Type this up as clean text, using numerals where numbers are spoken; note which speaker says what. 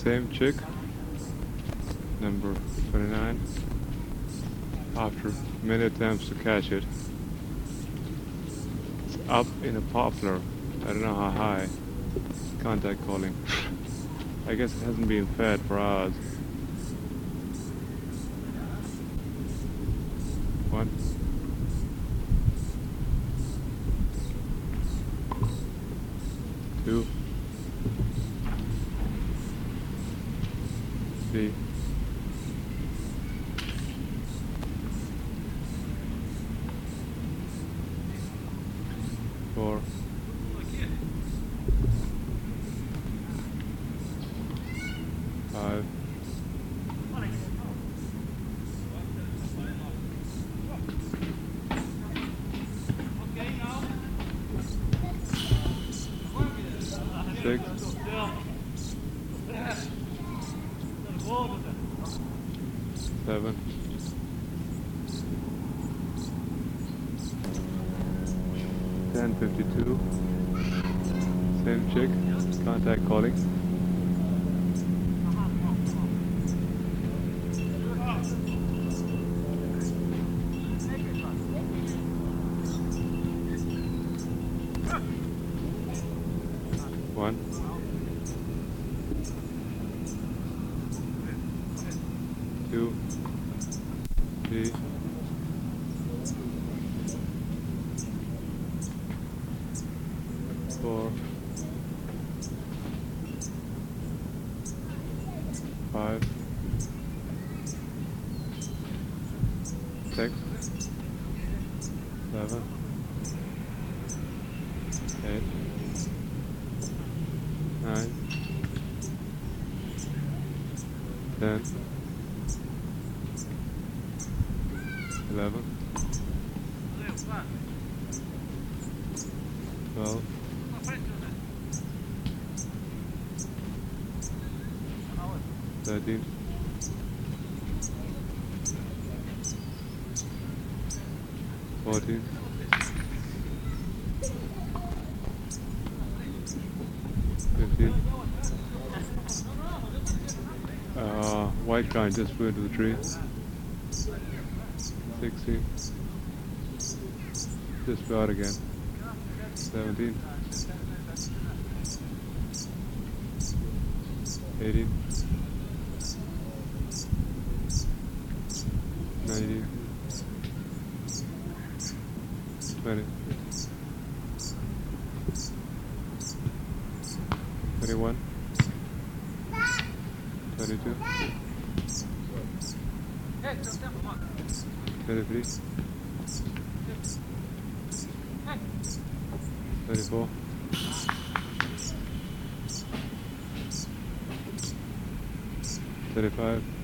Speaker 1: Same chick, number 29. After many attempts to catch it, it's up in a poplar. I don't know how high. Contact calling. I guess it hasn't been fed for hours. One. Two. Three. Four. Five. Six. Seven. 10:52. Same chick. Contact calling. One. Two. Three. Four. Five. Six. Seven. Eight. Nine. 10. 11. 12. 13. 14. 15. White guy just flew into the tree. 16. Just flew out again. 17. 18. 19. 20. 21. 22. 23. 34. 35.